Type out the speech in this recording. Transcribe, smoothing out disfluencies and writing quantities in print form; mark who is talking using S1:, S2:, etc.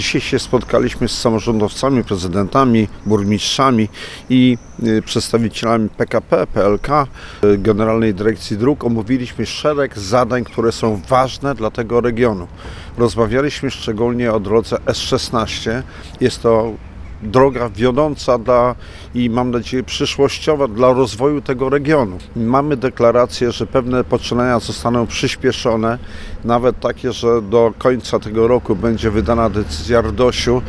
S1: Dzisiaj się spotkaliśmy z samorządowcami, prezydentami, burmistrzami i przedstawicielami PKP, PLK, Generalnej Dyrekcji Dróg. Omówiliśmy szereg zadań, które są ważne dla tego regionu. Rozmawialiśmy szczególnie o drodze S16. Jest to droga wiodąca i mam nadzieję przyszłościowa dla rozwoju tego regionu. Mamy deklarację, że pewne poczynania zostaną przyspieszone, nawet takie, że do końca tego roku będzie wydana decyzja RDOŚ-u